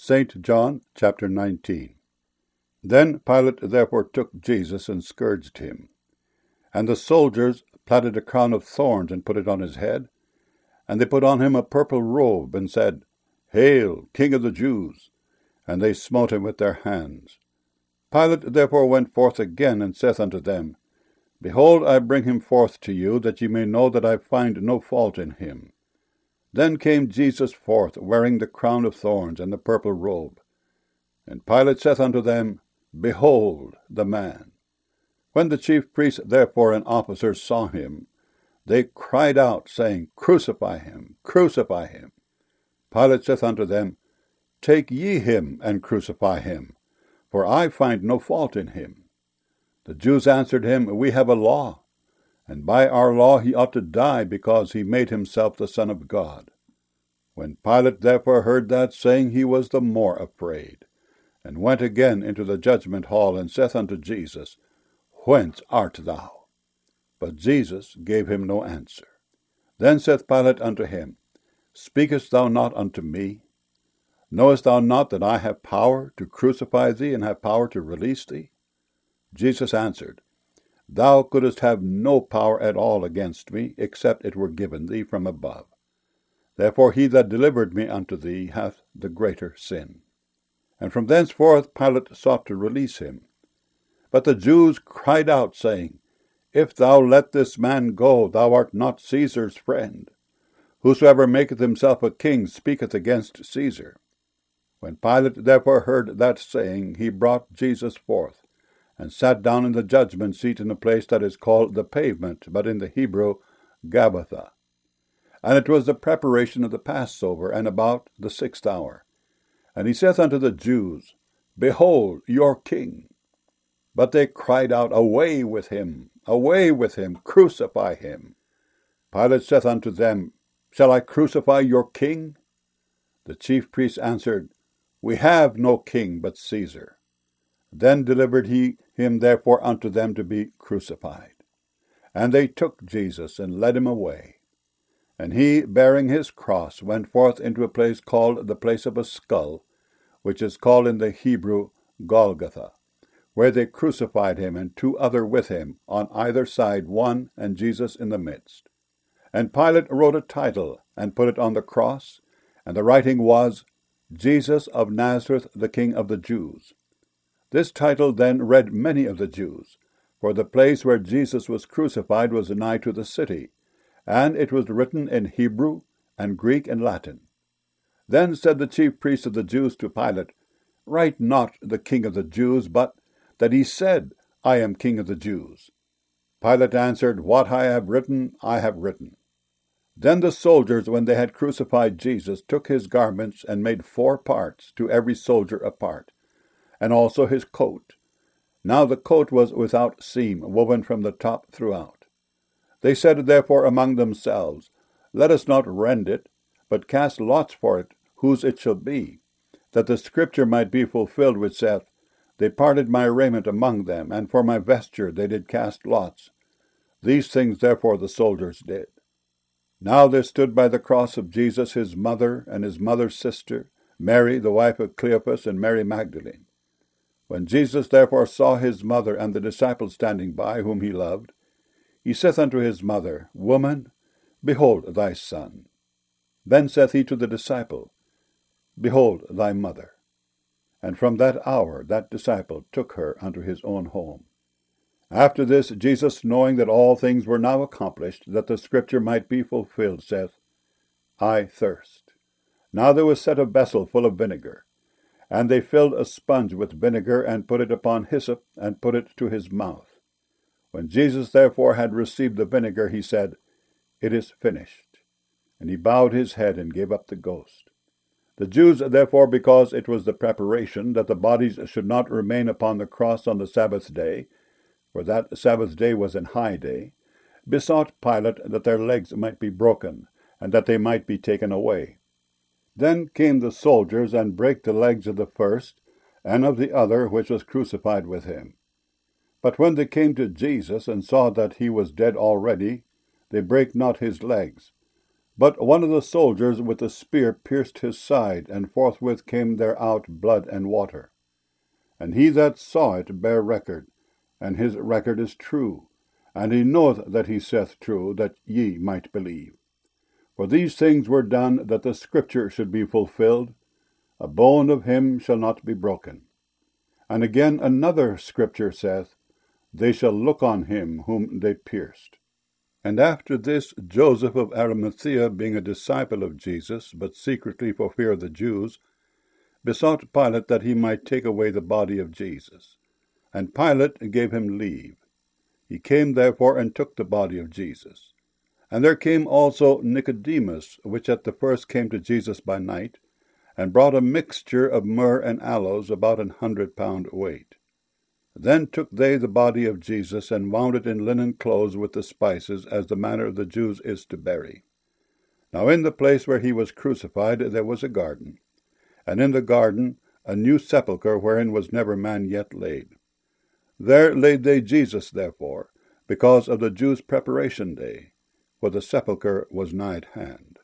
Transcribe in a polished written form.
St. John chapter 19. Then Pilate therefore took Jesus and scourged him. And the soldiers platted a crown of thorns and put it on his head. And they put on him a purple robe and said, Hail, King of the Jews! And they smote him with their hands. Pilate therefore went forth again and saith unto them, Behold, I bring him forth to you, that ye may know that I find no fault in him. Then came Jesus forth, wearing the crown of thorns and the purple robe. And Pilate saith unto them, Behold the man. When the chief priests therefore and officers saw him, they cried out, saying, Crucify him, crucify him. Pilate saith unto them, Take ye him, and crucify him, for I find no fault in him. The Jews answered him, We have a law, and by our law he ought to die, because he made himself the Son of God. When Pilate therefore heard that saying, he was the more afraid, and went again into the judgment hall, and saith unto Jesus, Whence art thou? But Jesus gave him no answer. Then saith Pilate unto him, Speakest thou not unto me? Knowest thou not that I have power to crucify thee, and have power to release thee? Jesus answered, Thou couldst have no power at all against me, except it were given thee from above. Therefore he that delivered me unto thee hath the greater sin. And from thenceforth Pilate sought to release him. But the Jews cried out, saying, If thou let this man go, thou art not Caesar's friend. Whosoever maketh himself a king speaketh against Caesar. When Pilate therefore heard that saying, he brought Jesus forth, and sat down in the judgment seat in a place that is called the Pavement, but in the Hebrew, Gabbatha. And it was the preparation of the Passover, and about the 6th hour. And he saith unto the Jews, Behold your king. But they cried out, Away with him, crucify him. Pilate saith unto them, Shall I crucify your king? The chief priests answered, We have no king but Caesar. Then delivered he him therefore unto them to be crucified. And they took Jesus, and led him away. And he, bearing his cross, went forth into a place called the place of a skull, which is called in the Hebrew Golgotha, where they crucified him, and two other with him, on either side one, and Jesus in the midst. And Pilate wrote a title, and put it on the cross, and the writing was, Jesus of Nazareth, the King of the Jews. This title then read many of the Jews, for the place where Jesus was crucified was nigh to the city, and it was written in Hebrew, and Greek, and Latin. Then said the chief priests of the Jews to Pilate, Write not the King of the Jews, but that he said, I am King of the Jews. Pilate answered, What I have written, I have written. Then the soldiers, when they had crucified Jesus, took his garments, and made 4 parts, to every soldier a part, and also his coat. Now the coat was without seam, woven from the top throughout. They said therefore among themselves, Let us not rend it, but cast lots for it, whose it shall be, that the scripture might be fulfilled, which saith, They parted my raiment among them, and for my vesture they did cast lots. These things therefore the soldiers did. Now there stood by the cross of Jesus his mother, and his mother's sister, Mary, the wife of Cleophas, and Mary Magdalene. When Jesus therefore saw his mother and the disciple standing by, whom he loved, he saith unto his mother, Woman, behold thy son. Then saith he to the disciple, Behold thy mother. And from that hour that disciple took her unto his own home. After this, Jesus, knowing that all things were now accomplished, that the scripture might be fulfilled, saith, I thirst. Now there was set a vessel full of vinegar, and they filled a sponge with vinegar, and put it upon hyssop, and put it to his mouth. When Jesus therefore had received the vinegar, he said, It is finished. And he bowed his head, and gave up the ghost. The Jews therefore, because it was the preparation, that the bodies should not remain upon the cross on the Sabbath day, for that Sabbath day was an high day, besought Pilate that their legs might be broken, and that they might be taken away. Then came the soldiers, and brake the legs of the first, and of the other which was crucified with him. But when they came to Jesus, and saw that he was dead already, they brake not his legs, But one of the soldiers with a spear pierced his side, and forthwith came there out blood and water. And he that saw it bare record, and his record is true, and he knoweth that he saith true, that ye might believe. For these things were done, that the scripture should be fulfilled, a bone of him shall not be broken. And again another scripture saith, They shall look on him whom they pierced. And after this Joseph of Arimathea, being a disciple of Jesus, but secretly for fear of the Jews, besought Pilate that he might take away the body of Jesus. And Pilate gave him leave. He came therefore and took the body of Jesus. And there came also Nicodemus, which at the first came to Jesus by night, and brought a mixture of myrrh and aloes, about 100 pound weight. Then took they the body of Jesus, and wound it in linen clothes with the spices, as the manner of the Jews is to bury. Now in the place where he was crucified there was a garden, and in the garden a new sepulchre, wherein was never man yet laid. There laid they Jesus, therefore, because of the Jews' preparation day, for the sepulchre was nigh at hand.